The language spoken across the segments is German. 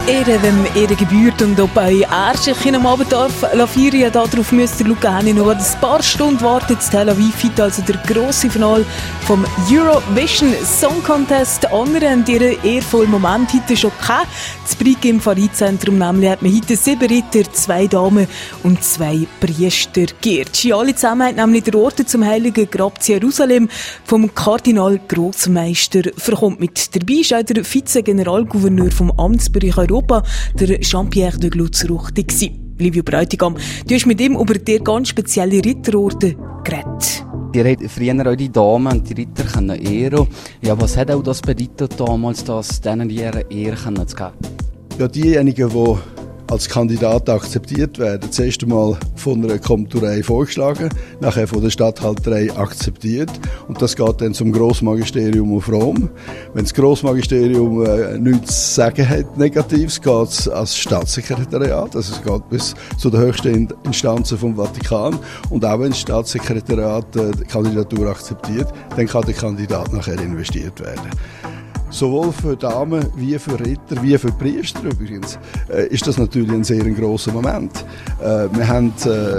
Ehre, wenn Ehre gebührt und ob bei Erschich am Abend darf feiern, ja, darauf müsst ihr schauen. Noch ein paar Stunden wartet das Tel Aviv heute, also der grosse Finale vom Eurovision Song Contest. Andere haben ihren ehrvollen Moment heute schon gehabt. Das Brieg im Farid-Zentrum nämlich hat man heute 7 Ritter, 2 Damen und 2 Priester geehrt. Sie alle zusammen haben nämlich den Orden zum Heiligen Grab zu Jerusalem vom Kardinal Grossmeister verkommt. Mit dabei ist auch der Vize-Generalgouverneur vom Amtsbereich Europa, der Jean-Pierre de Glutz-Ruchti. Livio Bräutigam, du hast mit ihm über die ganz spezielle Ritterorden geredet. Die haben früher auch die Damen und die Ritter können ehren. Ja, was hat auch das bedeutet damals, dass denen ihre Ehre zu geben? Ja, diejenigen, die als Kandidat akzeptiert werden, zuerst einmal von einer Komturei vorgeschlagen, nachher von der Statthalterei akzeptiert und das geht dann zum Grossmagisterium auf Rom. Wenn das Grossmagisterium nichts zu sagen hat, Negatives, geht es als Staatssekretariat, also es geht bis zu den höchsten Instanzen vom Vatikan und auch wenn das Staatssekretariat die Kandidatur akzeptiert, dann kann der Kandidat nachher investiert werden. Sowohl für Damen wie für Ritter wie für Priester übrigens ist das natürlich ein sehr grosser Moment. Wir haben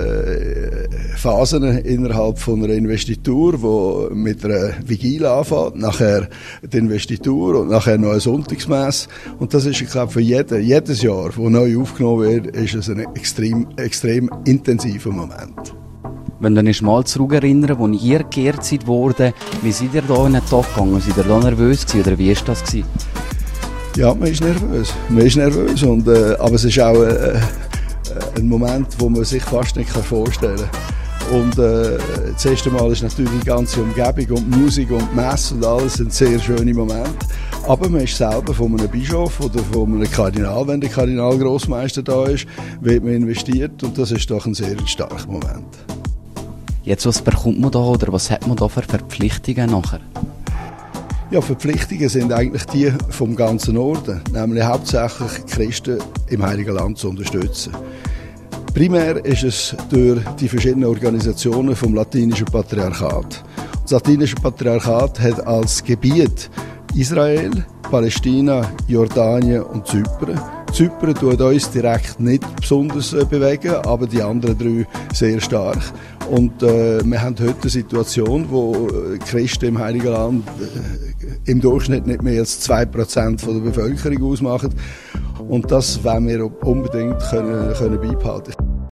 Phasen innerhalb von einer Investitur, die mit einer Vigile anfängt, nachher die Investitur und nachher noch ein Sonntagsmess. Und das ist, ich glaube, für jedes Jahr, das neu aufgenommen wird, ist es ein extrem intensiver Moment. Wenn du dich mal zurückerinnern, als ihr geehrt seid worden, wie seid ihr da in den Tag gegangen? Seid ihr da nervös gewesen, oder wie war das gewesen? Ja, man ist nervös. Und, aber es ist auch ein Moment, wo man sich fast nicht vorstellen kann. Und das erste Mal ist natürlich die ganze Umgebung und die Musik und die Messe und alles sind sehr schöne Momente. Aber man ist selber von einem Bischof oder von einem Kardinal, wenn der Kardinal Grossmeister da ist, wird man investiert und das ist doch ein sehr starker Moment. Jetzt, was bekommt man da oder was hat man da für Verpflichtungen nachher? Ja, Verpflichtungen sind eigentlich die vom ganzen Orden, nämlich hauptsächlich Christen im Heiligen Land zu unterstützen. Primär ist es durch die verschiedenen Organisationen vom Latinischen Patriarchat. Das Latinische Patriarchat hat als Gebiet Israel, Palästina, Jordanien und Zypern. Zypern tut uns direkt nicht besonders bewegen, aber die anderen 3 sehr stark. Und wir haben heute eine Situation, wo Christen im Heiligen Land im Durchschnitt nicht mehr als 2% von der Bevölkerung ausmachen. Und das wollen wir unbedingt können beibehalten.